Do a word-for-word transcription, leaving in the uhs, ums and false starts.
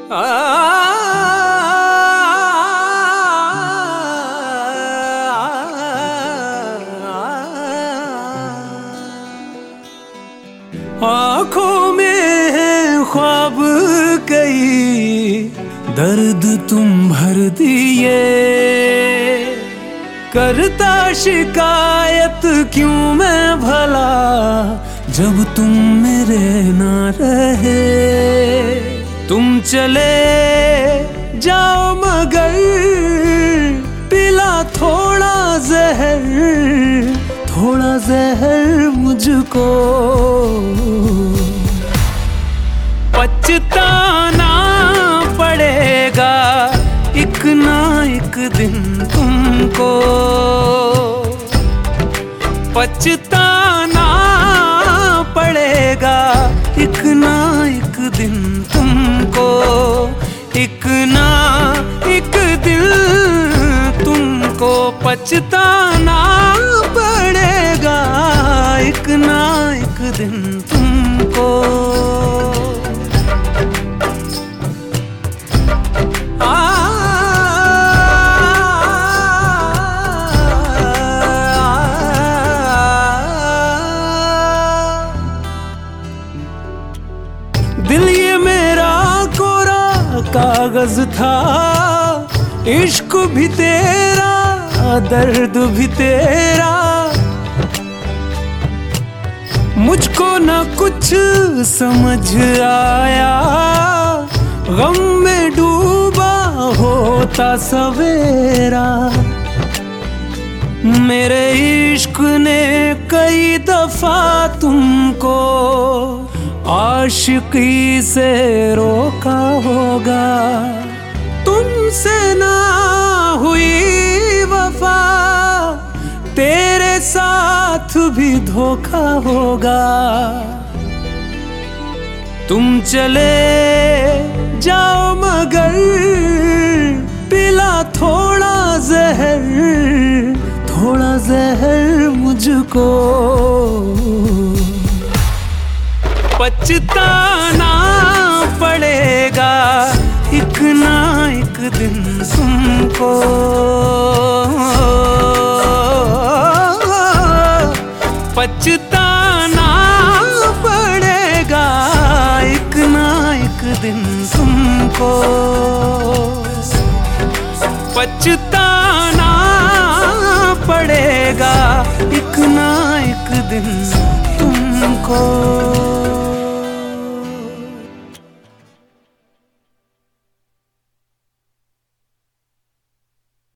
आँखों में है ख्वाब कई, दर्द तुम भर दिए। करता शिकायत क्यों मैं भला, जब तुम मेरे ना रहे। तुम चले जाओ मगर पिला थोड़ा जहर, थोड़ा जहर मुझको। पछताना पड़ेगा एक ना एक दिन तुमको, पछताना पड़ेगा एक ना एक दिन तुमको। एक ना एक दिन तुमको पछताना पड़ेगा, एक ना एक दिन तुमको। दिल ये मेरा कोरा कागज था, इश्क भी तेरा दर्द भी तेरा। मुझको ना कुछ समझ आया, गम में डूबा होता सवेरा। मेरे इश्क ने कई दफा तुमको आशिकी से रोका होगा। तुमसे ना हुई वफा, तेरे साथ भी धोखा होगा। तुम चले जाओ मगर पिला थोड़ा जहर, थोड़ा जहर मुझको। पछताना पड़ेगा एक ना एक दिन तुमको। पछताना पड़ेगा एक ना एक दिन तुमको। पछताना पड़ेगा एक ना एक दिन तुमको।